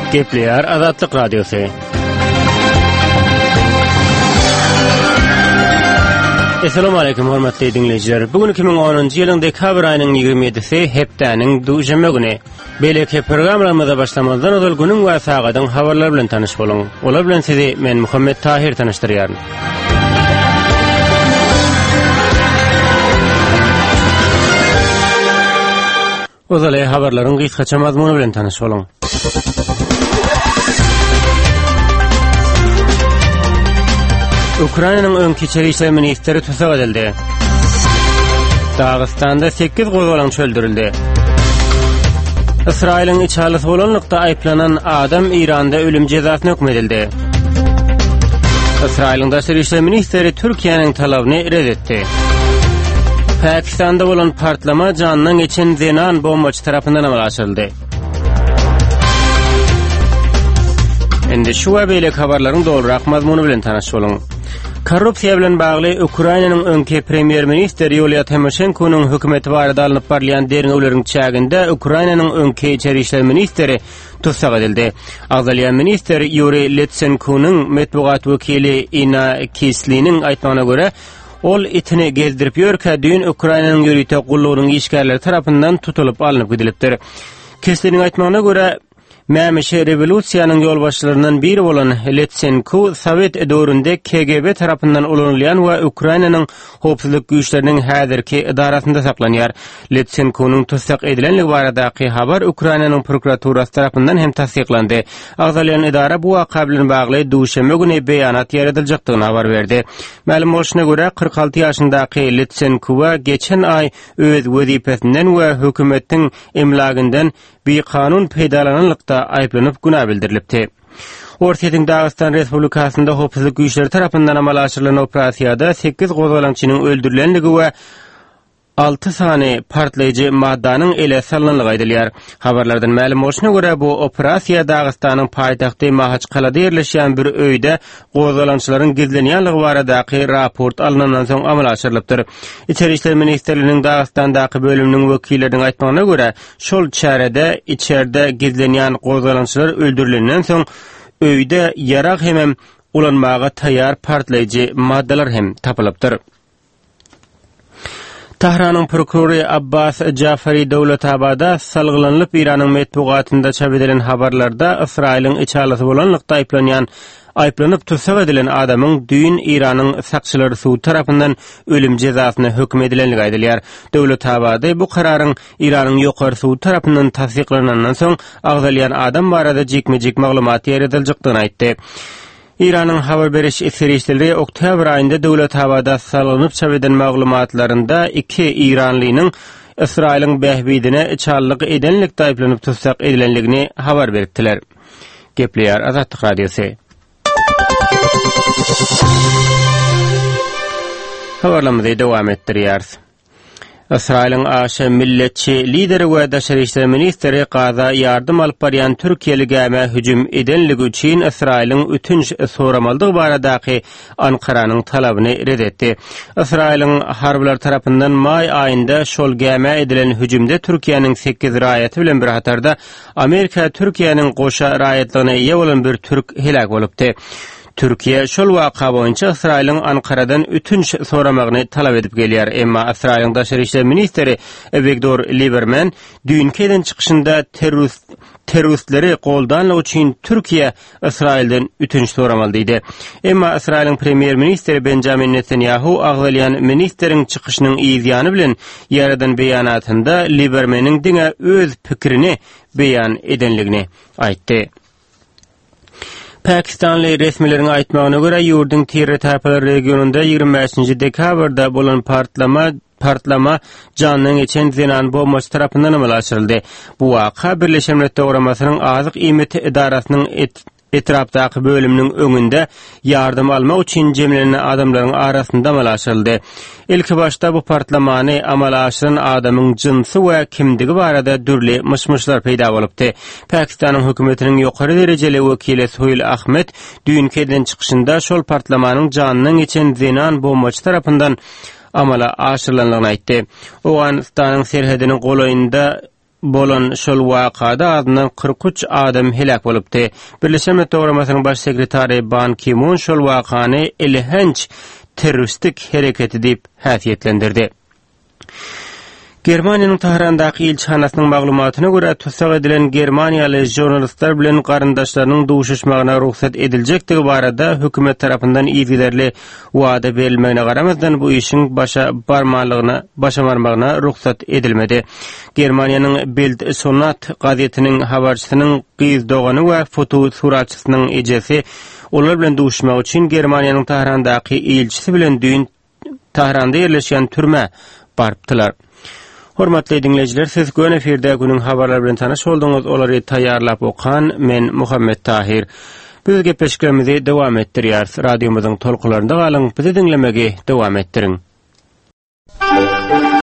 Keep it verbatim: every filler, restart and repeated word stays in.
Gepleyer Azatlyk Radiosu. Assalamu alaykum hormatly dinleyijiler. Bugün iki bin onuncu ýylyň dekabr aýynyň ýygrimi ýedisi hepdäniň duşanma güni. Beleki programlarymyza başlamazdan öňe günüň we sagatyň habarlary bilen tanyş boluň. Olar bilen sizi men Muhammed Tahir tanıştyrýaryn. Ozale habarlaryň gysgaça mazmuny bilen tanyş boluň. Ukraynanyň öňki içeri ministeri tutsak edildi. Dağıstanda sekiz goýgalaň çöldürildi. İsrail'in içalysy bolanlykda aýplanan adam İranda ölüm jezasyna hukm edildi. İsrail'in daşary işler ministeri Türkiýanyň talabyny redetdi. Pakistanda bolan partlama janyň geçen Zenan bombaçy tarapyndan amal açyldy. Endi şu we beýle habarlaryň dogrurak mazmuny bilen tanyş boluň. Korrupsiýa bilen bagly Ukrainanyň öňki premier ministeri Yulia Tymoshenko'nyň hökümeti barada alınıp barlayan deriňewleriň çäginde Ukrainanyň öňki içeri işler ministeri tutsak edildi. Agzalyan minister Yuri Lutsenko'nyň metbuat wekili Ina Kisliniň aýtmagyna görä, ol itini gezdirip ýörkä düň Ukrainanyň ýürüte gullugynyň işgärleri tarapyndan tutulyp alınıp gidilipdir. Kisliniň aýtmagyna görä, Mämeşe revolüsiýanyň ýolbaşçylaryndan biri bolan Lutsenko Sowet döwründe K G B tarapyndan ulanylýan we Ukrainanyň howpsuzlyk güýçleriniň häzirki idarasynda saklanýar. Lutsenko'nyň tutsak edilenligi baradaky habar Ukrainanyň prokuraturasy tarapyndan hem tasdiklandy. Agzalyan idara bu waka bilen bagly duşanma güni beýanat ýaradyljakdygyny habar berdi. Ma'lum bolşuna görä kırk altı ýaşyndaky Lutsenko geçen ay öz wezipesinden we hökümetiň emlagyndan bir kanun peýdalananlykda aýplanyp günah bildirilipdi. Ortaýyň Dağıstan Respublikasynda howpsuzlyk güýçleri tarapyndan amal açyrylan operasiýada sekiz gozalaňçynyň öldürilenligi we altı sany partlaýjy maddanyň ele salynanlygy aýdylýar. Habarlardan ma'lum bolşuna görä bu operasiýa Dağystanyň paýtagty Mahaçqalada ýerleşýän bir öýde gozalançylaryň gizlenýänligi baradaky raport alynandan soň amal açyrylypdyr. İçeri işler ministerliginiň Dağıstandaky bölüminiň wekilleriniň aýtmagyna görä, şol çärede içeride gizlenýän gozalançylar öldürilenden soň öýde ýarag hem ulanmaga taýýar partlaýjy maddalar hem tapylypdyr. Tahranyň prokurory Abbas Jafari Dowlatabada salgylanyp İranyň metbuatynda çap edilen habarlarda İsrail'in içalysy bolanlykda aýplanýan aýplanyp tutsak edilen adamyň düýün İranyň sakçylary suw tarapyndan ölüm jezasyna hökm edilenligi aýdylýar. Dowlatabada bu kararyň İranyň ýokary suw tarapyndan tasdiklanandan soň agzalyan adam barada jekmejek maglumat ýaradyljakdygyny aýtdy. İranyň habar beriş serişleri oktyabr aýynda Dowlatabada salgynyp çap eden maglumatlarynda iki İranlynyň İsrail'in behbidine çallyk edenlikde aýplanyp tutsak edilenligini habar beripdiler. Gepleyer Azatlyk Radiosu. Habarlamyzy dowam etdirýäris. İsrail'in aşy milletçi lideri we daşary işler ministeri Gaza ýardym alyp barýan Türkiýeli gäme hüjüm edenligi üçin İsrail'in ötünç soramaldygy baradaky Ankaranyň talabyny redetdi. İsrail'in harbylar tarapyndan may aýynda şol gäme edilen hüjümde Türkiýanyň sekiz raýaty bilen bir hatarda Amerika Türkiýanyň goşa raýatlygyna ýa bolan bir türk helak bolupdy. Türkiýe şol waka boýunça İsrail'in Ankaradan ötünç soramagyny talap edip gelýär. Emma İsrail'in daşary işler ministeri Avigdor Lieberman düýünkeden çykyşynda terörist teröristleri goldanlyk üçin Türkiýe İsrail'den ötünç soramaly diýdi. Emma İsrail'in premier ministeri Benjamin Netanyahu agzalyan ministeriň çykyşynyň ýyzyany bilen ýaradan beýanatynda Liebermanyň diňe öz pikirini beýan edenligini aýtdy. Pakistanly resmilerin aýtmagyna görä ýurdun Tirre-Tapar regionunda ýygrimi beşinji dekabrda bolan partlama partlama janyň geçen Zenan bombaçy tarapyndan amal açyryldy. Bu waka Birleşen Milletler Programasynyň azyk iýmeti idarasynyň et etrapdaky bölüminiň öňünde ýardym almak üçin jemlenen adamlaryň arasynda amal açyldy. Ilki başda bu partlamany amal açyran adamyň jinsy we kimdigi barada dürli myşmyşlar peýda bolupdy. Pakistanyň hökümetiniň ýokary derejeli wekili Sohail Ahmed düýünkeden çykyşynda şol partlamanyň janynyň geçen Zenan bombaçy tarapyndan amala aşyrylanlygyny aýtdy. Owganistanyň serhediniň golaýynda bolan şol wakada adynan kırk üç adam helak bolupdy. Birleşen Milletler Toplamasynyň baş sekretary Ban Ki-moon şol wakany ilhenç terroristik hereketi diýip häsiýetlendirdi. Germaniýanyň Tahrandaky ilçhanasynyň maglumatyna görä tutsak edilen Germaniýaly jurnalistler bilen garyndaşlarynyň duşuşmagyna ruhsat ediljekdigi barada hökümet tarapyndan ýygyderli wada berilmegine garamazdan bu işin başa barmalygyna başamarmagyna ruhsat edilmedi. Germaniýanyň Bild Sonat gazetiniň habarçysynyň gyzdogany we foto suratçysynyň ejesi olar bilen duşuşmak üçin Germaniýanyň Tahrandaky ilçisi bilen düýün Tahranda ýerleşen türme barpdylar. Hormatly dinleyijiler, siz göň eferde günüň habarlary bilen tanaş bolduňyz. Olary taýýarlap okan men Muhammed Tahir. Biz gepleşiklerimizi dowam etdirýär. Radiomyzyň tolkularynda galyň, bizi dinlemegi dowam etdiriň.